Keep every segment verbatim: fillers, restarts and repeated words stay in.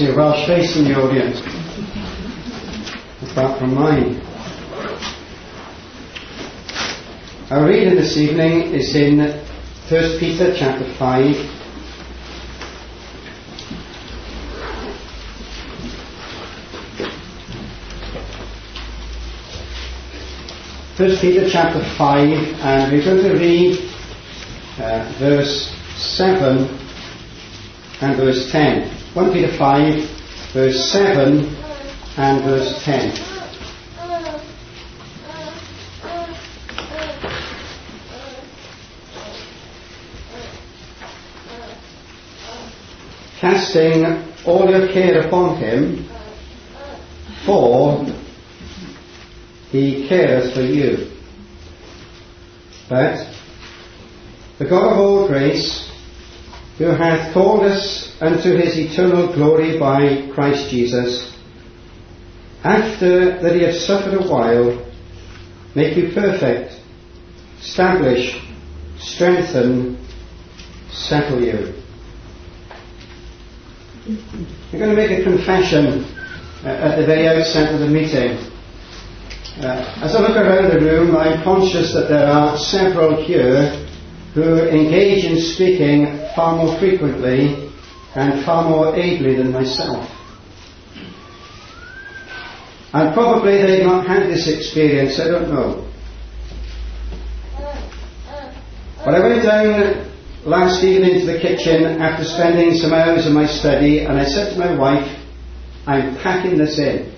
see a Welsh face in the audience, apart from mine. Our reading this evening is in First Peter chapter five. First Peter chapter five, and we're going to read uh, verse seven and verse ten. First Peter five, verse seven and verse ten. Casting all your care upon him, for he careth for you. But the God of all grace, who hath called us unto his eternal glory by Christ Jesus, after that he hath suffered a while, make you perfect, establish, strengthen, settle you. I'm going to make a confession uh, at the very outset of the meeting. Uh, as I look around the room, I'm conscious that there are several here who engage in speaking far more frequently and far more ably than myself. And probably they've not had this experience, I don't know. But I went down last evening to the kitchen after spending some hours in my study, and I said to my wife, I'm packing this in.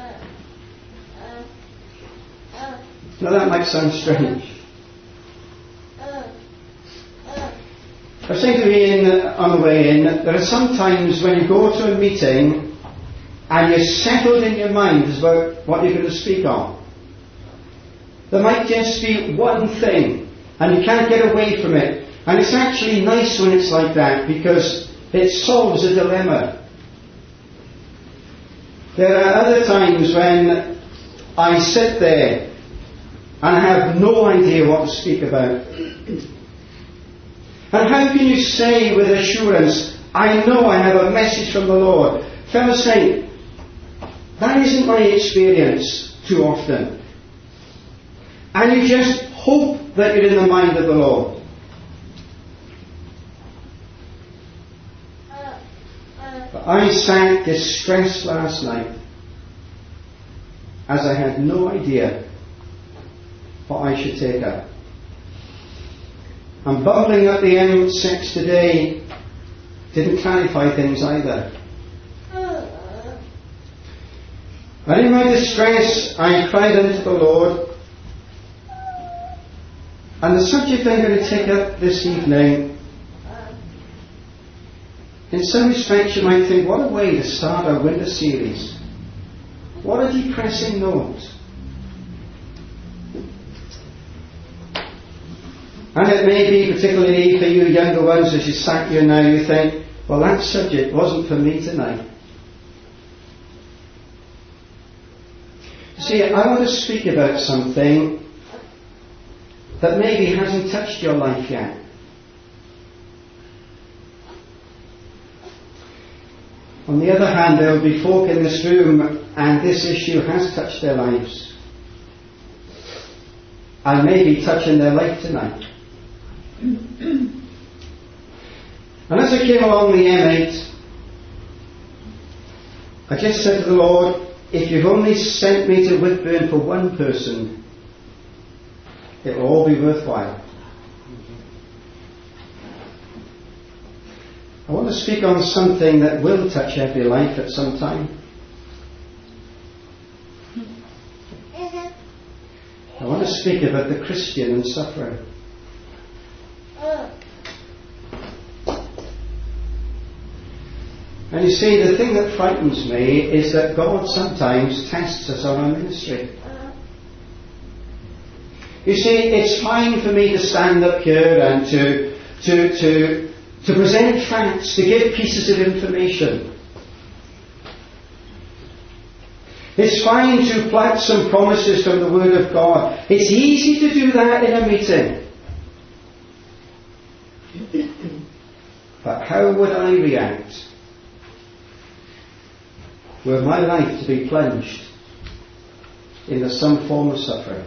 Now that might sound strange. I was saying to Ian on the way in, there are some times when you go to a meeting and you're settled in your mind about what you're going to speak on. There might just be one thing and you can't get away from it. And it's actually nice when it's like that because it solves a dilemma. There are other times when I sit there and I have no idea what to speak about. And how can you say with assurance, I know I have a message from the Lord? Fellow saint, that isn't my experience too often. And you just hope that you're in the mind of the Lord. But I sat distressed last night as I had no idea what I should take up. And bubbling up the M six today didn't clarify things either. And in my distress I cried unto the Lord. And the subject I'm going to take up this evening, in some respects you might think, what a way to start our winter series. What a depressing note. And it may be, particularly for you younger ones, as you sat here now, you think, well, that subject wasn't for me tonight. See, I want to speak about something that maybe hasn't touched your life yet. On the other hand, there will be folk in this room and this issue has touched their lives. And maybe touching their life tonight. And as I came along the M eight, I just said to the Lord, if you've only sent me to Whitburn for one person, it will all be worthwhile. I want to speak on something that will touch every life at some time. I want to speak about the Christian and suffering. And you see, the thing that frightens me is that God sometimes tests us on our ministry. You see, it's fine for me to stand up here and to to to to present facts, to give pieces of information. It's fine to plant some promises from the Word of God. It's easy to do that in a meeting. But how would I react were my life to be plunged into some form of suffering.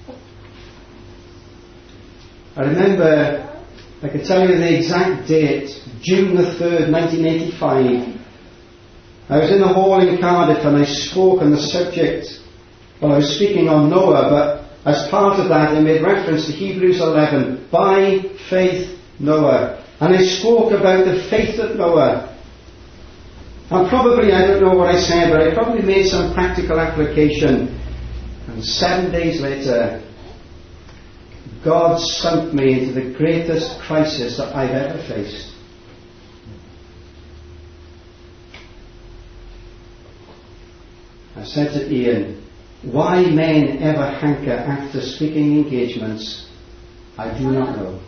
I remember, I could tell you the exact date, June the third, nineteen eighty-five. I was in the hall in Cardiff and I spoke on the subject, well, I was speaking on Noah, but as part of that I made reference to Hebrews eleven, by faith Noah. And I spoke about the faith of Noah. And probably, I don't know what I said, but I probably made some practical application. And seven days later, God sunk me into the greatest crisis that I've ever faced. I said to Ian, why men ever hanker after speaking engagements, I do not know.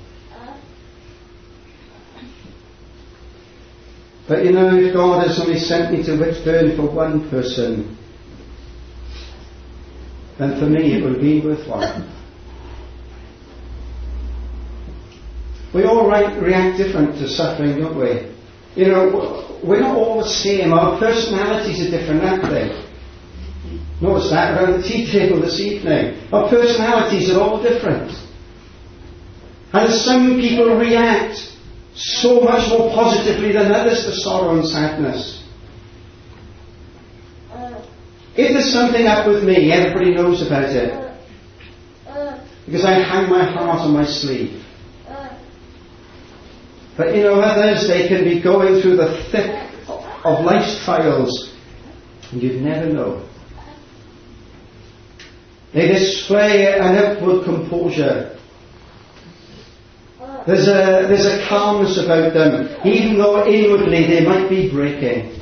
But you know, if God has only sent me to Whitburn for one person, then for me it will be worthwhile. We all react different to suffering, don't we? You know, we're not all the same. Our personalities are different, aren't they? Notice that around the tea table this evening. Our personalities are all different. And some people react so much more positively than others to sorrow and sadness. If there's something up with me, everybody knows about it. Because I hang my heart on my sleeve. But you know, others, they can be going through the thick of life's trials, and you'd never know. They display an outward composure. There's a, there's a calmness about them, even though inwardly they might be breaking.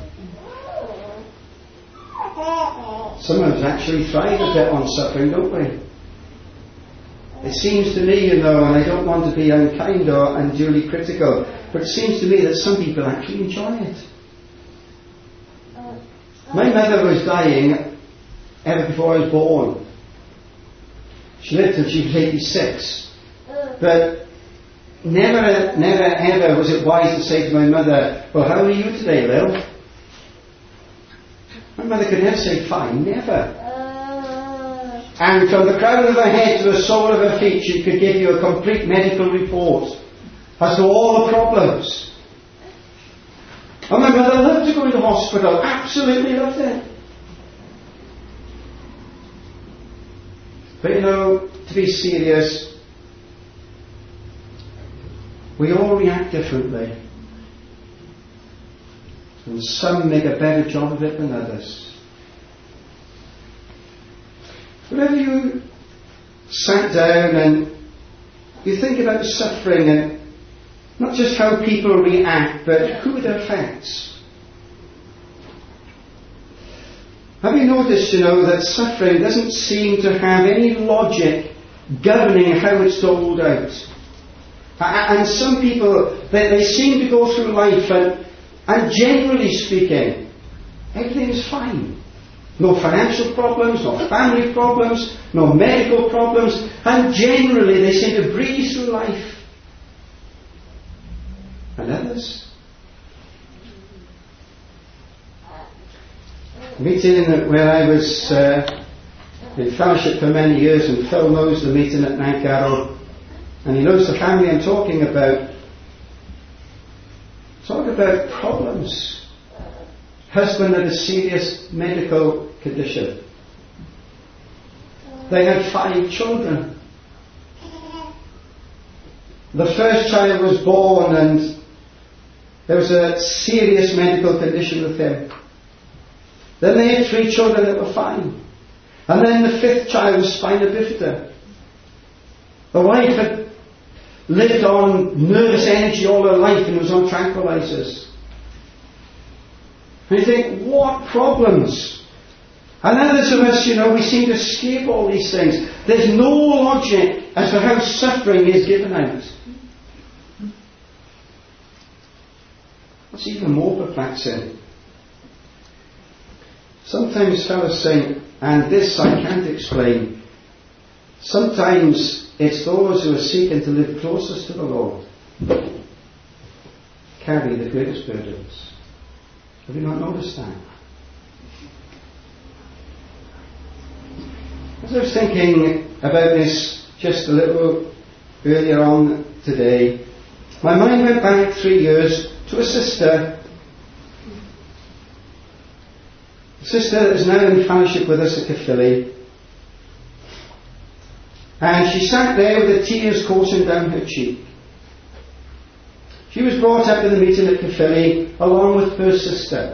Some of us actually thrive a bit on suffering, don't we? It seems to me, you know, and I don't want to be unkind or unduly critical, but it seems to me that some people actually enjoy it. My mother was dying ever before I was born. She lived till she was eighty-six. But never, never, ever was it wise to say to my mother, well, how are you today, Lil? My mother could never say fine, never. And from the crown of her head to the sole of her feet, she could give you a complete medical report as to all the problems. And my mother loved to go into hospital, absolutely loved it. But you know, to be serious, we all react differently. And some make a better job of it than others. Whenever you sat down and you think about suffering and not just how people react, but who it affects. Have you noticed, you know, that suffering doesn't seem to have any logic governing how it's doled out? And some people, they, they seem to go through life and, and generally speaking, everything's fine. No financial problems, no family problems, no medical problems, and generally they seem to breeze through life. And others? A meeting where I was uh, in fellowship for many years, and Phil knows the meeting at Nancarrow, and he knows the family I'm talking about. Talk about problems. Husband had a serious medical condition. They had five children. The first child was born and there was a serious medical condition with him. Then they had three children that were fine. And then the fifth child was spina bifida. The wife had lived on nervous energy all her life and was on tranquilizers. And you think, what problems? And others of us, you know, we seem to escape all these things. There's no logic as to how suffering is given out. What's even more perplexing? Sometimes fellows think, and this I can't explain, sometimes it's those who are seeking to live closest to the Lord carry the greatest burdens. Have you not noticed that? As I was thinking about this just a little earlier on today, my mind went back three years to a sister. A sister that is now in fellowship with us at Caerphilly. And she sat there with the tears coursing down her cheek. She was brought up in the meeting at Caerphilly along with her sister.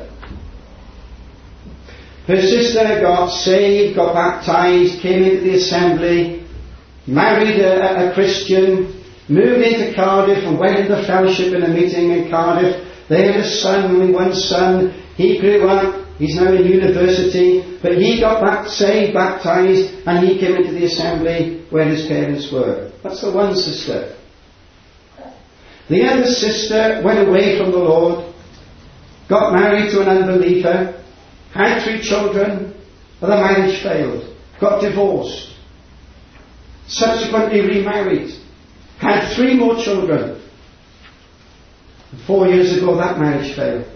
Her sister got saved, got baptised, came into the assembly, married a, a Christian, moved into Cardiff and went into fellowship in a meeting in Cardiff. They had a son, only one son. He grew up. He's now in university. But he got back, saved, baptised, and he came into the assembly where his parents were. That's the one sister. The other sister went away from the Lord, got married to an unbeliever, had three children, but the marriage failed, got divorced, subsequently remarried, had three more children. And four years ago that marriage failed.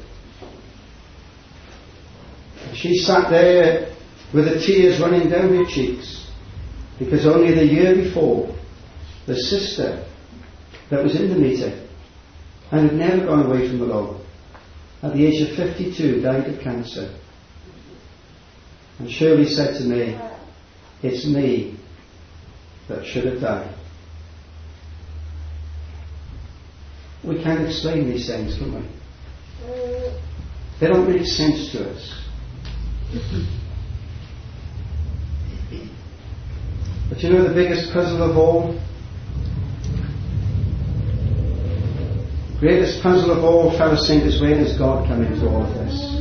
And she sat there with the tears running down her cheeks, because only the year before, the sister that was in the meeting and had never gone away from the Lord, at the age of fifty-two, died of cancer. And Shirley said to me, it's me that should have died. We can't explain these things, can we? They don't make sense to us. But you know the biggest puzzle of all? Greatest puzzle of all, fellow saints, is where does God come into all of this?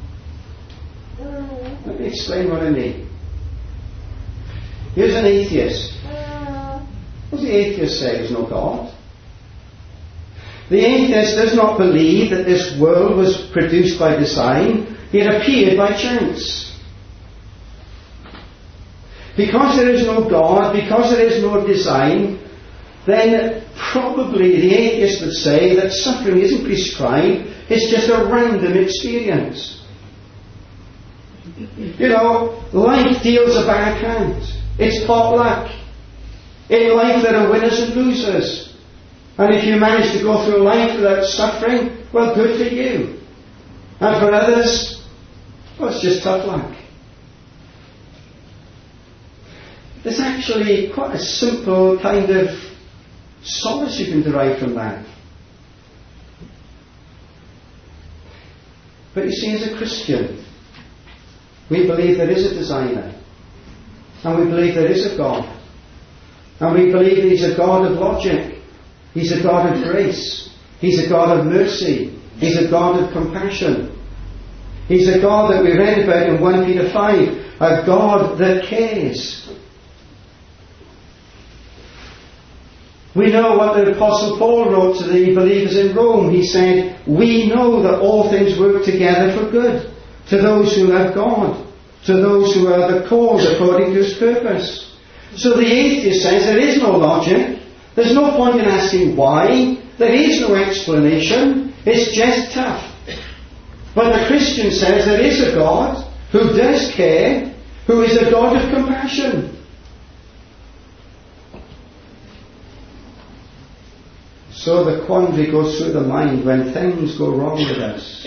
Let me explain what I mean. Here's an atheist. What does the atheist say? There's no God. The atheist does not believe that this world was produced by design. It appeared by chance. Because there is no God, because there is no design, then probably the atheist would say that suffering isn't prescribed, it's just a random experience. You know, life deals a bad hand. It's pot luck. In life there are winners and losers. And if you manage to go through life without suffering, well, good for you. And for others, well, it's just tough luck. There's actually quite a simple kind of solace you can derive from that. But you see, as a Christian, we believe there is a designer. And we believe there is a God. And we believe He's a God of logic. He's a God of grace. He's a God of mercy. He's a God of compassion. He's a God that we read about in First Peter five. A God that cares. We know what the Apostle Paul wrote to the believers in Rome. He said, we know that all things work together for good, to those who love God, to those who are the called according to His purpose. So the atheist says there is no logic, there's no point in asking why, there is no explanation, it's just tough. But the Christian says there is a God who does care, who is a God of compassion. So the quandary goes through the mind when things go wrong with us.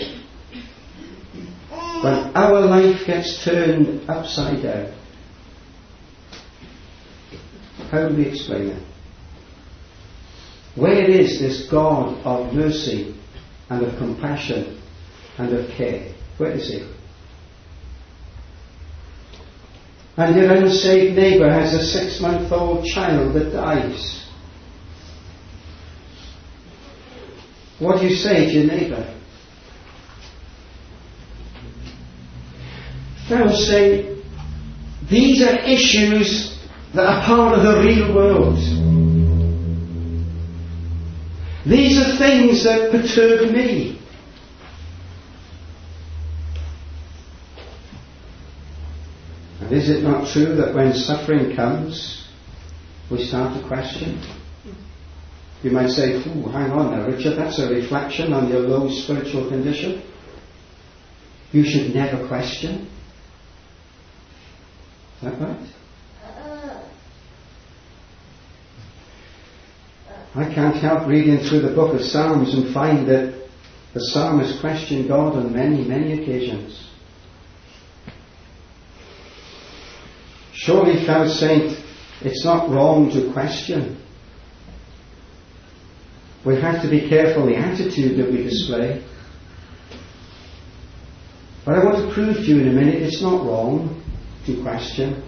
When our life gets turned upside down. How do we explain it? Where is this God of mercy and of compassion and of care? Where is He? And your unsaved neighbour has a six-month-old child that dies. What do you say to your neighbour? Fellows say, these are issues that are part of the real world. These are things that perturb me. And is it not true that when suffering comes, we start to question? You might say, ooh, hang on now, Richard, that's a reflection on your low spiritual condition. You should never question. Is that right? I can't help reading through the book of Psalms and find that the psalmist questioned God on many, many occasions. Surely, fellow saint, it's not wrong to question. We have to be careful the attitude that we display. But I want to prove to you in a minute it's not wrong to question.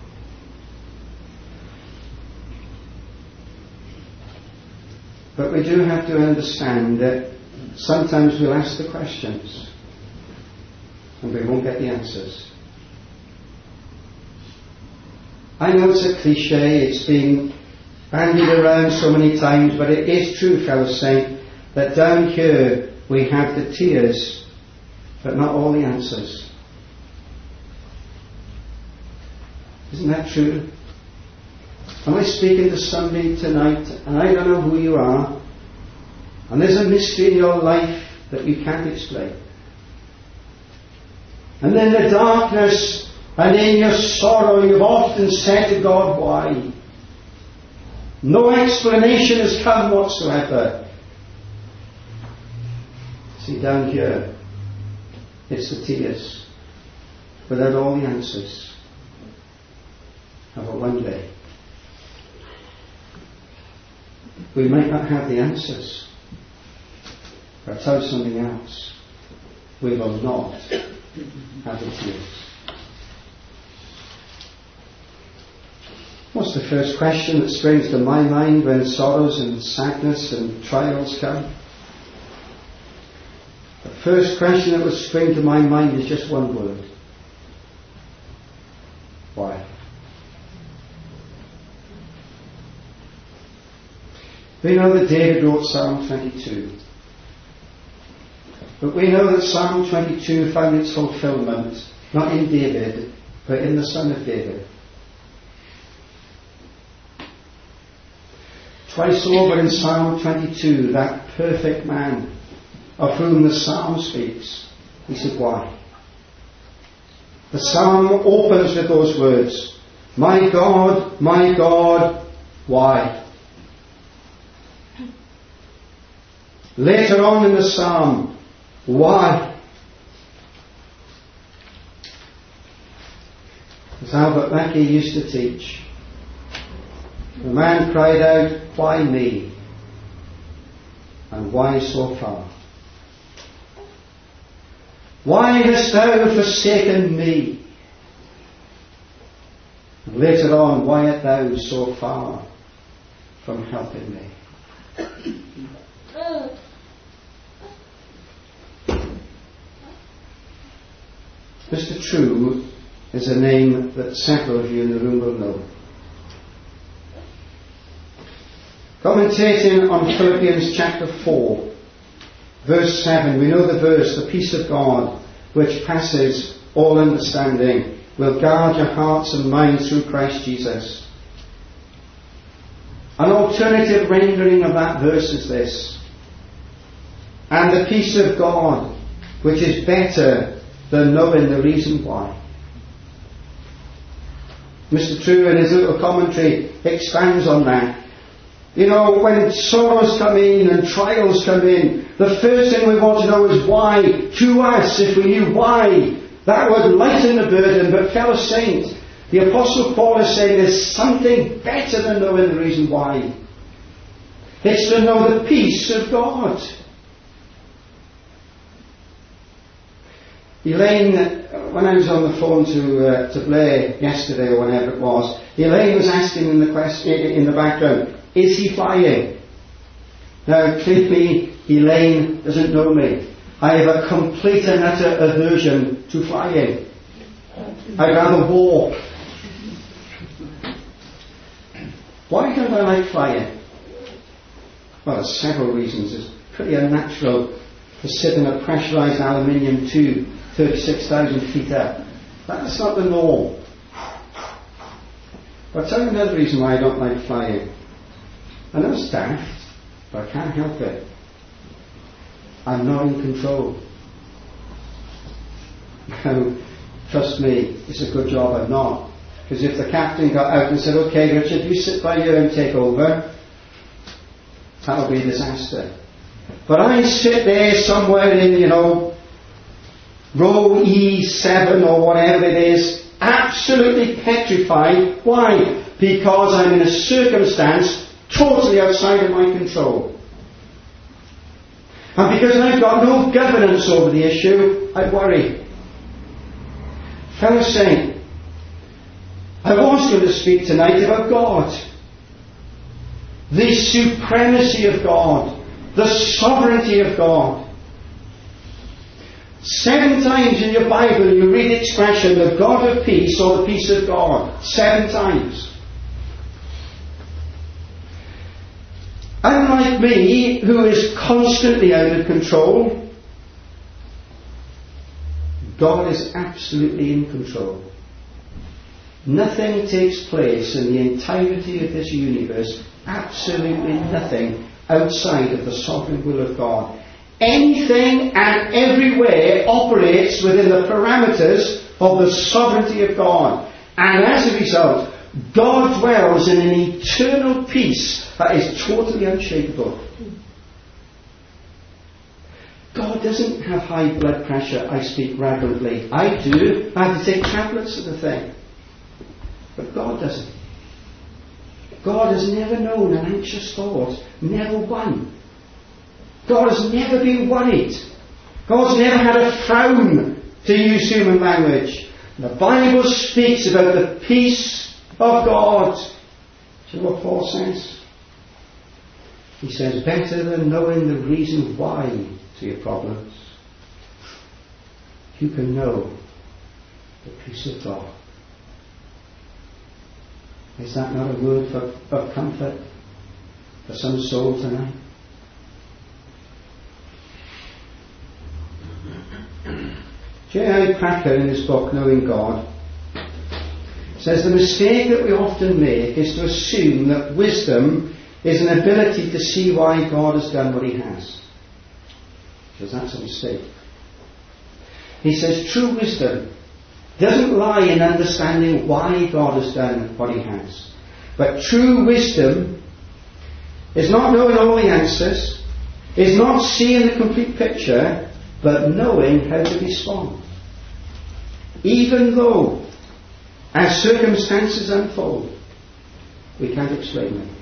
But we do have to understand that sometimes we'll ask the questions and we won't get the answers. I know it's a cliche, it's been bandied around so many times, but it is true, fellow saint, that down here we have the tears, but not all the answers. Isn't that true? Am I speaking to somebody tonight, and I don't know who you are, and there's a mystery in your life that you can't explain. And in the darkness and in your sorrow, you've often said to God, why? No explanation has come whatsoever. See, down here, it's the tears, without all the answers. However, one day, we might not have the answers. But I'll tell you something else. We will not have the tears. What's the first question that springs to my mind when sorrows and sadness and trials come? The first question that would spring to my mind is just one word. Why? We know that David wrote Psalm twenty-two. But we know that Psalm twenty-two found its fulfillment not in David, but in the son of David. Twice over in Psalm twenty-two, that perfect man of whom the psalm speaks, he said, why? The psalm opens with those words, my God, my God, why? Later on in the psalm, why? As Albert Mackey used to teach, the man cried out, why me? And why so far? Why hast thou forsaken me? And later on, why art thou so far from helping me? Mister True is a name that several of you in the room will know. Commentating on Philippians chapter four, verse seven, we know the verse, the peace of God, which passes all understanding, will guard your hearts and minds through Christ Jesus. An alternative rendering of that verse is this: and the peace of God, which is better than knowing the reason why. Mister True in his little commentary expands on that. You know, when sorrows come in and trials come in, the first thing we want to know is why to us. If we knew why, that would lighten the burden. But fellow saint, the Apostle Paul is saying there's something better than knowing the reason why. It's to know the peace of God. Elaine, when I was on the phone to uh, to Blair yesterday or whenever it was, Elaine was asking in the question in the background, is he flying? Now clearly Elaine doesn't know me. I have a complete and utter aversion to flying. I'd rather walk. Why don't I like flying? Well, there's several reasons. It's pretty unnatural to sit in a pressurised aluminium tube thirty-six thousand feet up. That's not the norm. But I'll tell you another reason why I don't like flying. I know it's daft, but I can't help it. I'm not in control. Now, trust me, it's a good job I'm not. Because if the captain got out and said, okay Richard, you sit by here and take over, That'll be a disaster. But I sit there somewhere in, you know, row E seven or whatever it is, absolutely petrified. Why? Because I'm in a circumstance totally outside of my control. And because I've got no governance over the issue, I worry. Fellow saint, I was going to speak tonight about God. The supremacy of God. The sovereignty of God. Seven times in your Bible you read the expression, the God of peace or the peace of God. Seven times. Unlike me, who is constantly out of control, God is absolutely in control. Nothing takes place in the entirety of this universe, absolutely nothing, outside of the sovereign will of God. Anything and everywhere operates within the parameters of the sovereignty of God. And as a result, God dwells in an eternal peace that is totally unshakable. God doesn't have high blood pressure, I speak reverently. I do. I have to take tablets of the thing. But God doesn't. God has never known an anxious thought. Never one. God has never been worried. God's never had a frown, to use human language. The Bible speaks about the peace of God. See what Paul says? He says, better than knowing the reason why to your problems, you can know the peace of God. Is that not a word for, of comfort for some soul tonight? J I Packer, in his book Knowing God, says the mistake that we often make is to assume that wisdom is an ability to see why God has done what he has. Because that's a mistake. He says true wisdom doesn't lie in understanding why God has done what he has. But true wisdom is not knowing all the answers, is not seeing the complete picture, but knowing how to respond. Even though, as circumstances unfold, we can't explain them.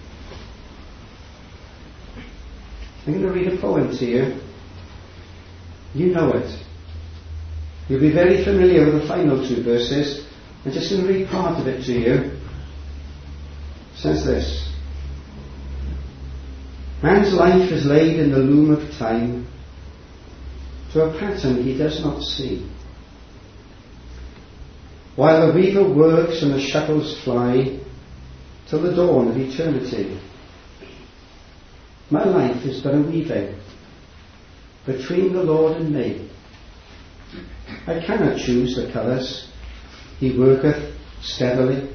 I'm going to read a poem to you. You know it. You'll be very familiar with the final two verses. I'm just going to read part of it to you. It says this. Man's life is laid in the loom of time to a pattern he does not see. While the weaver works and the shuttles fly till the dawn of eternity. My life is but a weaving between the Lord and me. I cannot choose the colours. He worketh steadily.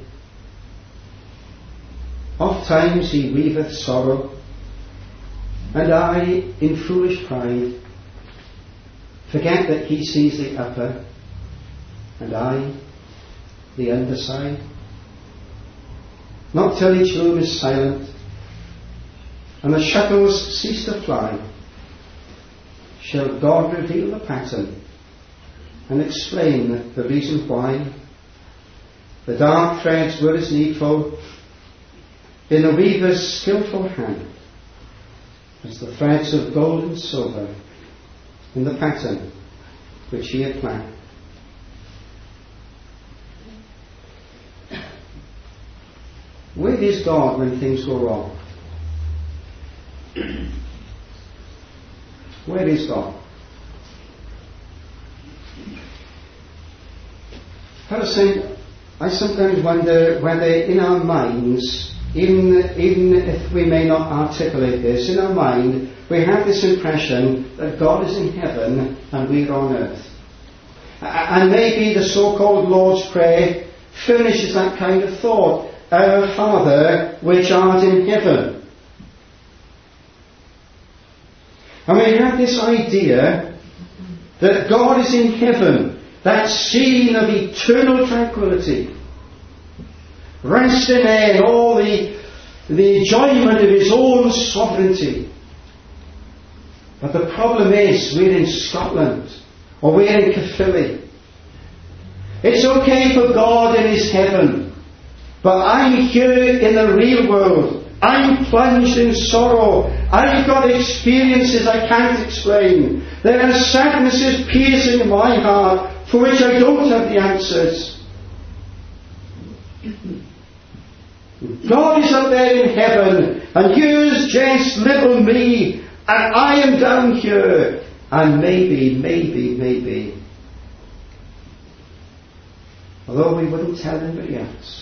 Oft times he weaveth sorrow, and I, in foolish pride, forget that he sees the upper, and I, the underside. Not till each loom is silent, and the shuttles cease to fly, shall God reveal the pattern and explain the reason why the dark threads were as needful in the weaver's skillful hand as the threads of gold and silver in the pattern which he had planned. Where is God when things go wrong? Where is God? Person, I sometimes wonder whether in our minds, even, even if we may not articulate this, in our mind we have this impression that God is in heaven and we are on earth. And maybe the so-called Lord's Prayer furnishes that kind of thought. Our Father which art in heaven. And we have this idea that God is in heaven, that scene of eternal tranquility, resting there in all the the enjoyment of his own sovereignty. But the problem is, we're in Scotland, or we're in Caerphilly. It's okay for God in his heaven, but I'm here in the real world. I'm plunged in sorrow. I've got experiences I can't explain. There are sadnesses piercing my heart for which I don't have the answers. God is up there in heaven, and here's just little me, and I am down here. And maybe, maybe, maybe, although we wouldn't tell anybody else,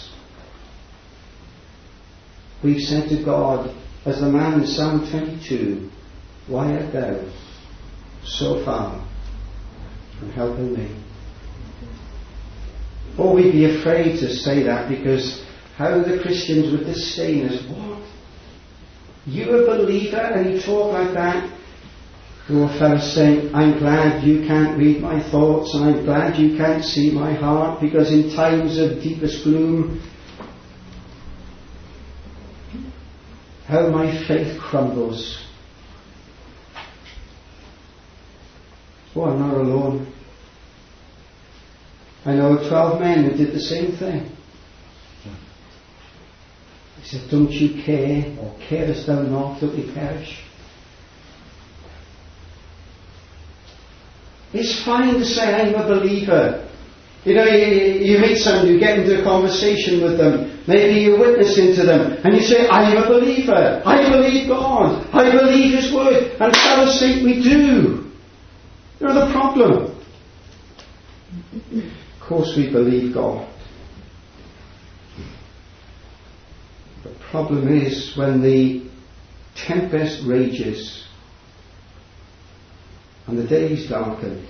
we've said to God, as the man in Psalm twenty-two, why art thou so far from helping me? Or we'd be afraid to say that, because how the Christians would disdain us. What? You a believer and you talk like that? Oh, fellows saying, I'm glad you can't read my thoughts, and I'm glad you can't see my heart, because in times of deepest gloom, how my faith crumbles. Oh, I'm not alone. I know twelve men who did the same thing. He said, don't you care, or carest thou not that we perish? It's fine to say, I'm a believer. You know, you, you meet someone, you get into a conversation with them, maybe you're witnessing to them, and you say, I'm a believer. I believe God. I believe His Word. And fellows think we do. You're the problem. Of course we believe God. The problem is when the tempest rages and the days darken,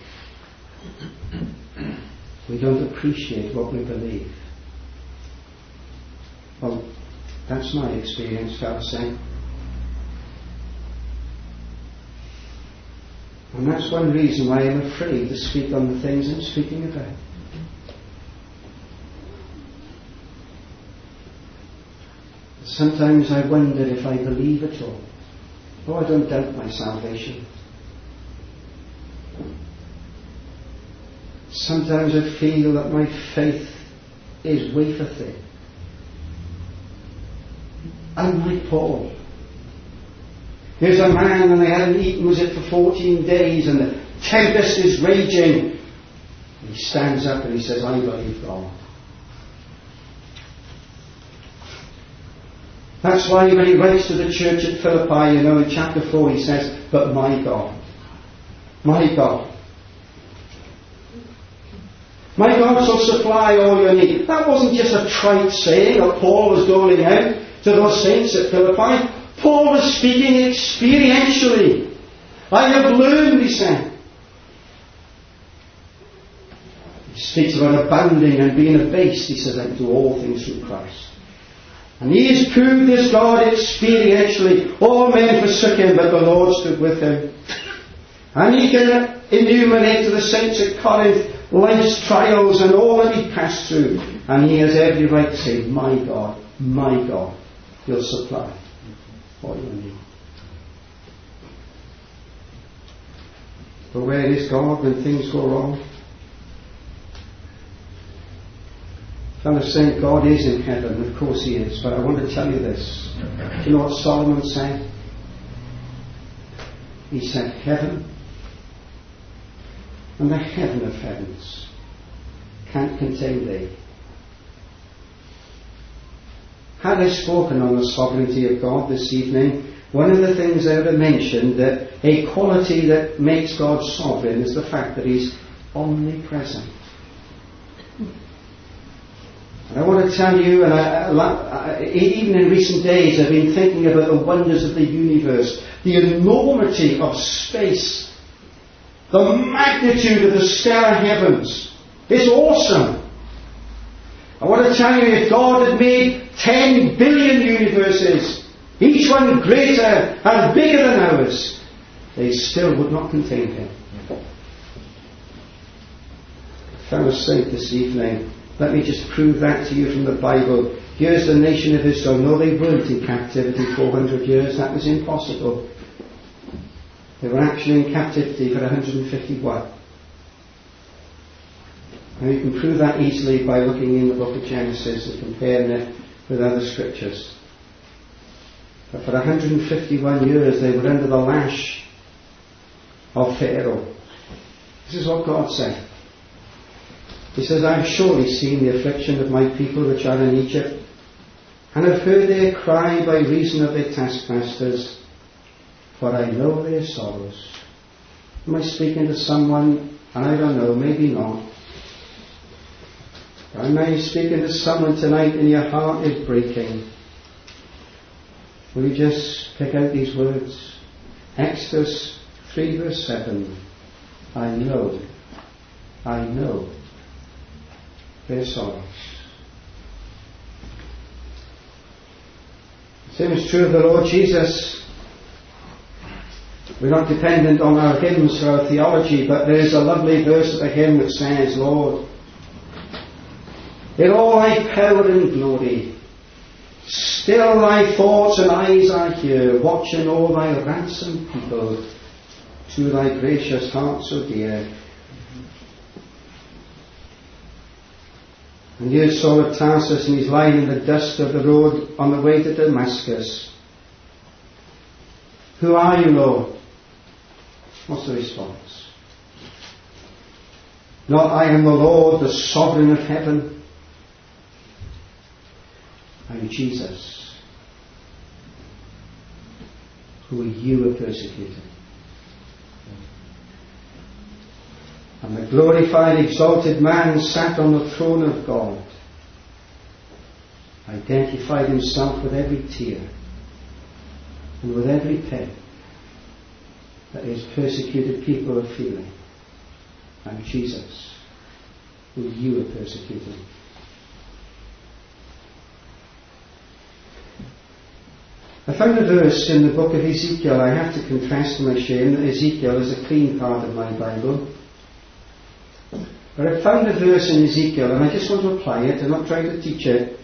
we don't appreciate what we believe. Well, that's my experience, fellas saying. And that's one reason why I'm afraid to speak on the things I'm speaking about. Sometimes I wonder if I believe at all. Oh, I don't doubt my salvation. Sometimes I feel that my faith is wafer thin. I'm like Paul. Here's a man, and they hadn't eaten, was it, for fourteen days, and the tempest is raging. He stands up and he says, I believe God. That's why when he writes to the church at Philippi, you know, in chapter four, he says, but my God, my God, my God shall supply all your need. That wasn't just a trite saying that Paul was doling out to those saints at Philippi. Paul was speaking experientially. I have learned, he said. He speaks about abounding and being abased. He says, I can do all things through Christ. And he has proved this God experientially. All men forsook him, but the Lord stood with him. And he can enumerate to the saints at Corinth life's trials and all that he passed through. And he has every right to say, my God, my God, will supply all you need. But where is God when things go wrong? Fellows saying God is in heaven. Of course he is. But I want to tell you this. Do you know what Solomon said? He said, heaven and the heaven of heavens can't contain thee. Had I spoken on the sovereignty of God this evening, one of the things I would have mentioned, that a quality that makes God sovereign is the fact that He's omnipresent. And I want to tell you, and I, I, even in recent days I've been thinking about the wonders of the universe, the enormity of space, the magnitude of the stellar heavens. It's awesome. I want to tell you, if God had made ten billion universes, each one greater and bigger than ours, they still would not contain Him. Fellow saint this evening, let me just prove that to you from the Bible. Here's the nation of Israel. No, they weren't in captivity four hundred years. That was impossible. They were actually in captivity for one hundred fifty-one. And you can prove that easily by looking in the book of Genesis and comparing it with other scriptures. But for one hundred fifty-one years they were under the lash of Pharaoh. This is what God said. He says, I have surely seen the affliction of my people which are in Egypt, and have heard their cry by reason of their taskmasters, for I know their sorrows. Am I speaking to someone? And I don't know, maybe not. Am I speaking to someone tonight and your heart is breaking? Will you just pick out these words? Exodus three verse seven. I know, I know their sorrows. The same is true of the Lord Jesus. We're not dependent on our hymns for our theology, but there is a lovely verse of a hymn that says, Lord, in all thy power and glory, still thy thoughts and eyes are here, watching all thy ransomed people, to thy gracious heart so dear. And here's Saul of Tarsus, and he's lying in the dust of the road on the way to Damascus. Who are you, Lord? What's the response? Not I am the Lord, the sovereign of heaven. I'm Jesus, who you are persecuting. And the glorified, exalted man sat on the throne of God, identified himself with every tear and with every pain that his persecuted people are feeling. I'm Jesus, who you are persecuting. I found a verse in the book of Ezekiel. I have to confess to my shame that Ezekiel is a clean part of my Bible. But I found a verse in Ezekiel, and I just want to apply it. I'm not trying to teach it.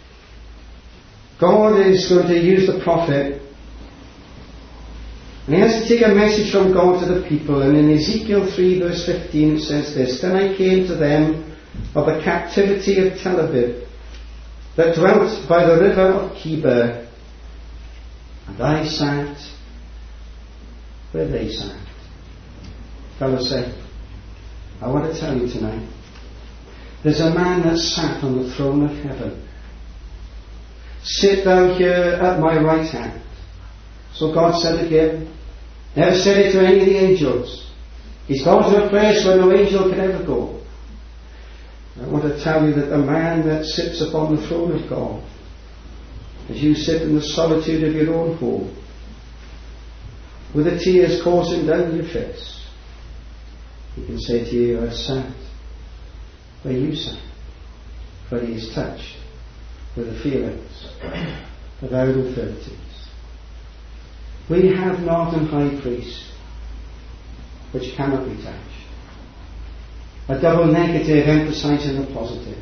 God is going to use the prophet, and he has to take a message from God to the people. And in Ezekiel three verse fifteen it says this, Then I came to them of the captivity of Tel Aviv, that dwelt by the river of Chebar, and I sat where they sat. Fellows say, I want to tell you tonight, there's a man that sat on the throne of heaven. Sit thou here at my right hand. So God said it again. Never said it to any of the angels. He's gone to a place where no angel could ever go. I want to tell you that the man that sits upon the throne of God, as you sit in the solitude of your own home, with the tears coursing down your face, he can say to you, I've sat where you sat, for he is touched with the feelings of our infirmities. We have not an high priest which cannot be touched. A double negative emphasizing the positive.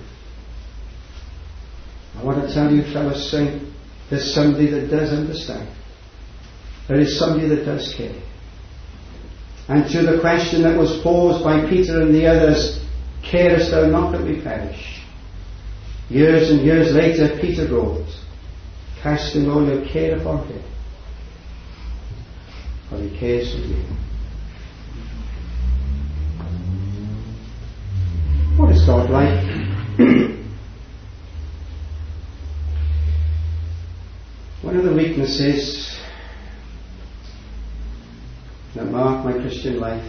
I want to tell you, fellows, saint, there's somebody that does understand. There is somebody that does care. And to the question that was posed by Peter and the others, carest thou not that we perish? Years and years later, Peter wrote, casting all your care upon him, for he cares for you. What is God like? One of the weaknesses that mark my Christian life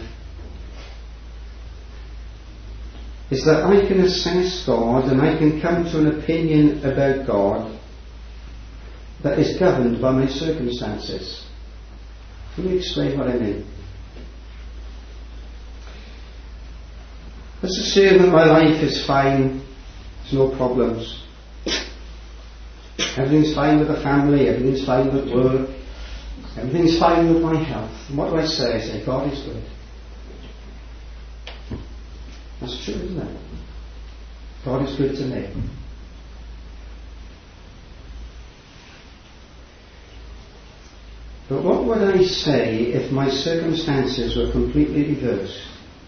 is that I can assess God and I can come to an opinion about God that is governed by my circumstances. Let me explain what I mean. Let's assume that my life is fine, there's no problems. Everything's fine with the family, everything's fine with work, everything's fine with my health. And what do I say? I say, God is good. That's true, isn't it? God is good to me. But what would I say if my circumstances were completely reversed?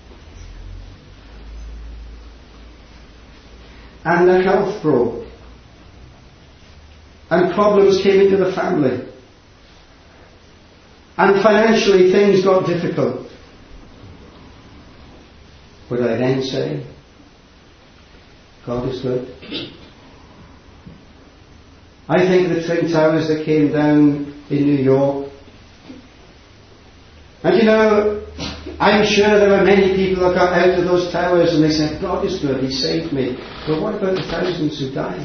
And the health broke. And problems came into the family. And financially things got difficult. Would I then say, God is good? I think the Twin Towers that came down in New York, and you know, I'm sure there were many people that got out of those towers and they said, God is good, He saved me. But what about the thousands who died?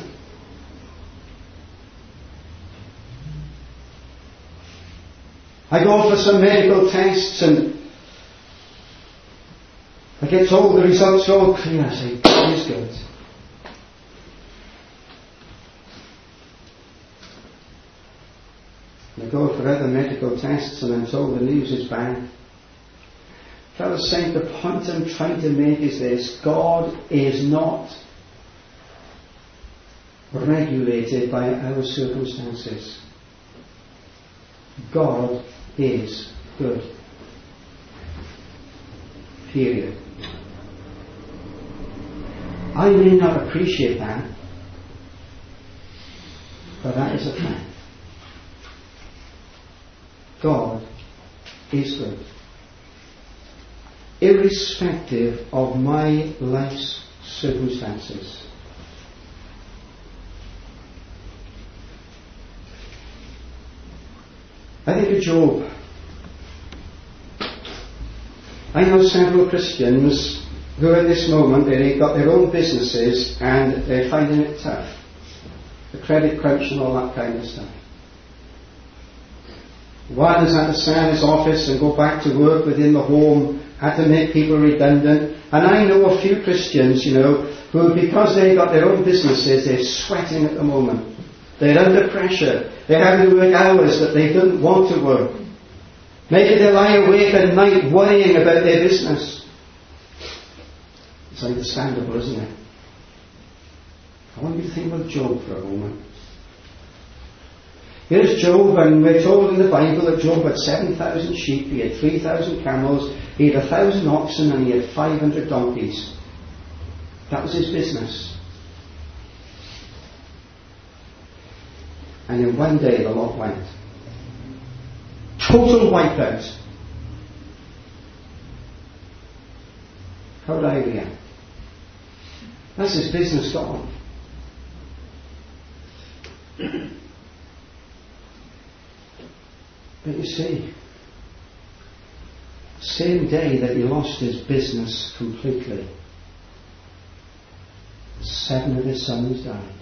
I go for some medical tests and I get told the results are all clear. I say, God is good. I go for other medical tests and I'm told the news is bad. Fellows saying the point I'm trying to make is this: God is not regulated by our circumstances. God is good. Period. I may not appreciate that, but that is a fact. God is good. Irrespective of my life's circumstances. I think of Job. I know several Christians who at this moment they've got their own businesses and they're finding it tough. The credit crunch and all that kind of stuff. One has had to sell his office and go back to work within the home, had to make people redundant. And I know a few Christians, you know, who because they've got their own businesses, they're sweating at the moment. They're under pressure. They're having to work hours that they didn't want to work. Maybe they lie awake at night worrying about their business. It's understandable, isn't it? I want you to think about Job for a moment. Here's Job, and we're told in the Bible that Job had seven thousand sheep, he had three thousand camels, he had a thousand oxen, and he had five hundred donkeys. That was his business. And in one day the lot went. Total wipeout. How would I react? That's his business gone. But you see, same day that he lost his business completely, seven of his sons died.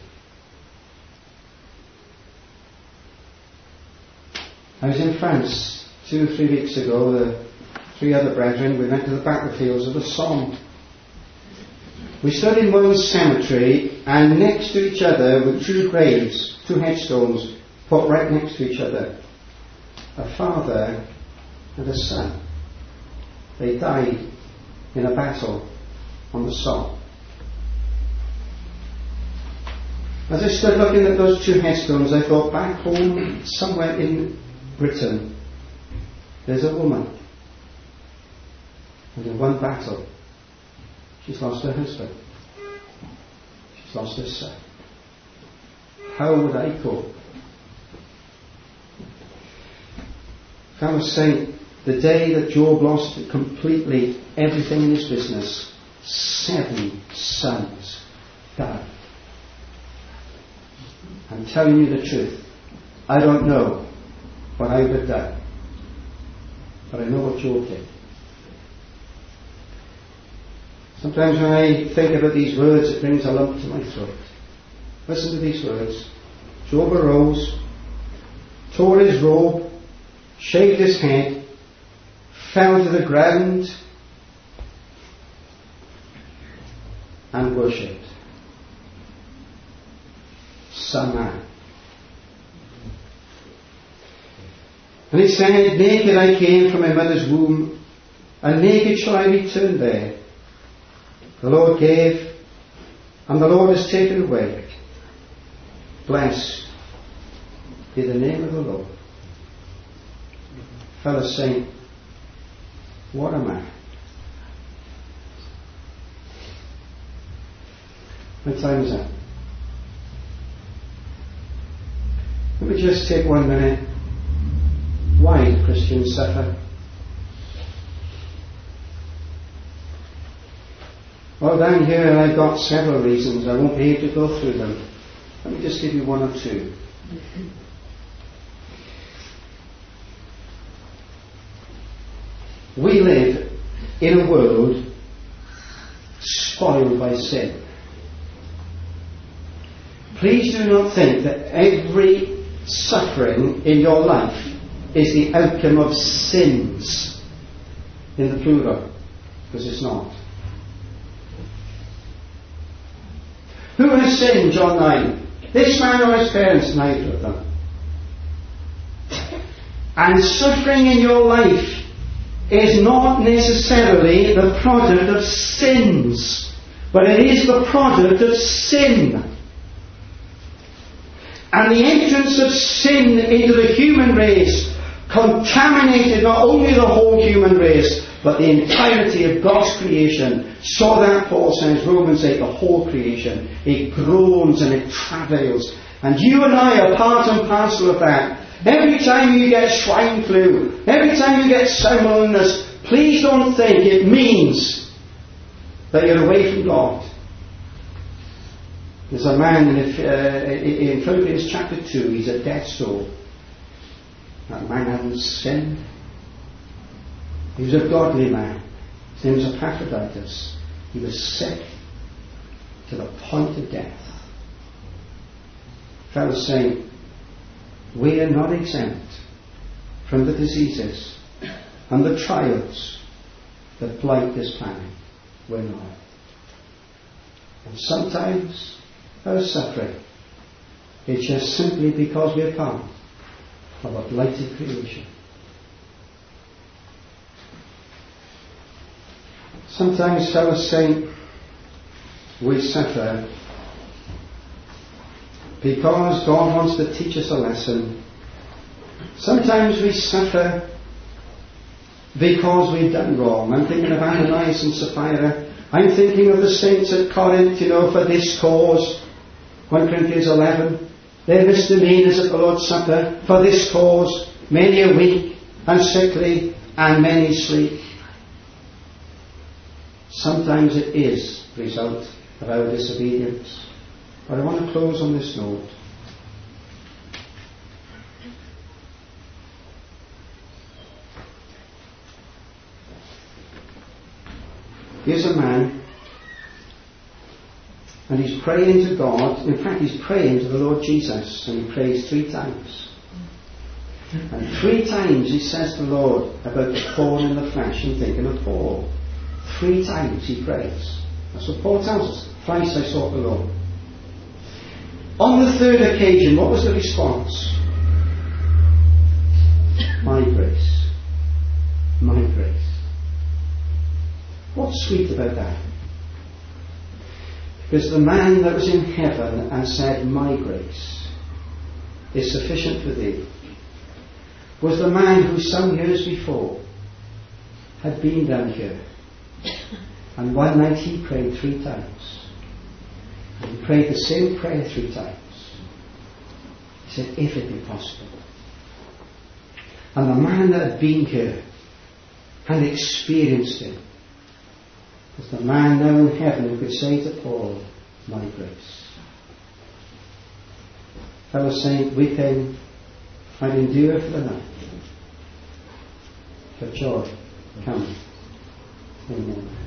I was in France two or three weeks ago. The three other brethren, we went to the battlefields of the Somme. We stood in one cemetery, and next to each other were two graves, two headstones, put right next to each other. A father and a son. They died in a battle on the Somme. As I stood looking at those two headstones, I thought, back home, somewhere in Britain, there's a woman. And in one battle, she's lost her husband. She's lost her son. How would I cope? I was saying, the day that Job lost completely everything in his business, seven sons died. I'm telling you the truth. I don't know what I would have done, but I know what Job did. Sometimes when I think about these words, it brings a lump to my throat. Listen to these words. Job arose, tore his robe, shaved his head, fell to the ground, and worshipped. Some man. And he said, naked I came from my mother's womb, and naked shall I return there. The Lord gave, and the Lord has taken away. Blessed be the name of the Lord. fellow saint, what am I? My time is up. Let me just take one minute. Why do Christians suffer? Well, down here I've got several reasons. I won't be able to go through them. Let me just give you one or two. We live in a world spoiled by sin. Please do not think that every suffering in your life is the outcome of sins in the plural, because it's not. Who has sinned? John nine. This man or his parents, neither of them. And suffering in your life is not necessarily the product of sins, but it is the product of sin. And the entrance of sin into the human race contaminated not only the whole human race, but the entirety of God's creation. So that, Paul says, Romans eight, the whole creation, it groans and it travails. And you and I are part and parcel of that. Every time you get swine flu, every time you get salmonellas, please don't think it means that you're away from God. There's a man in, uh, in Philippians chapter two, he's a dead soul. That man hadn't sinned. He was a godly man. His name was Epaphroditus. He was sick to the point of death. Fellow saint, we are not exempt from the diseases and the trials that blight this planet. We're not. And sometimes our suffering is just simply because we're part of a blighted creation. Sometimes, fellow saint, we suffer because God wants to teach us a lesson. Sometimes we suffer because we've done wrong. I'm thinking of Ananias and Sapphira. I'm thinking of the saints at Corinth, you know, for this cause. First Corinthians eleven. Their misdemeanors at the Lord's Supper. For this cause, many are weak and sickly, and many sleep. Sometimes it is the result of our disobedience. But I want to close on this note. Here's a man, and he's praying to God. In fact, he's praying to the Lord Jesus, and he prays three times. And three times he says to the Lord about the thorn in the flesh, and thinking of Paul. Three times he prays. That's what Paul tells us. Thrice I sought the Lord. On the third occasion, what was the response? My grace. My grace. What's sweet about that? Because the man that was in heaven and said, my grace is sufficient for thee, was the man who some years before had been down here. And one night he prayed three times. And he prayed the same prayer three times. He said, if it be possible. And the man that had been here and experienced it was the man now in heaven who could say to Paul, my grace. Fellow saint, weeping might endure for the night, but joy cometh in the morning.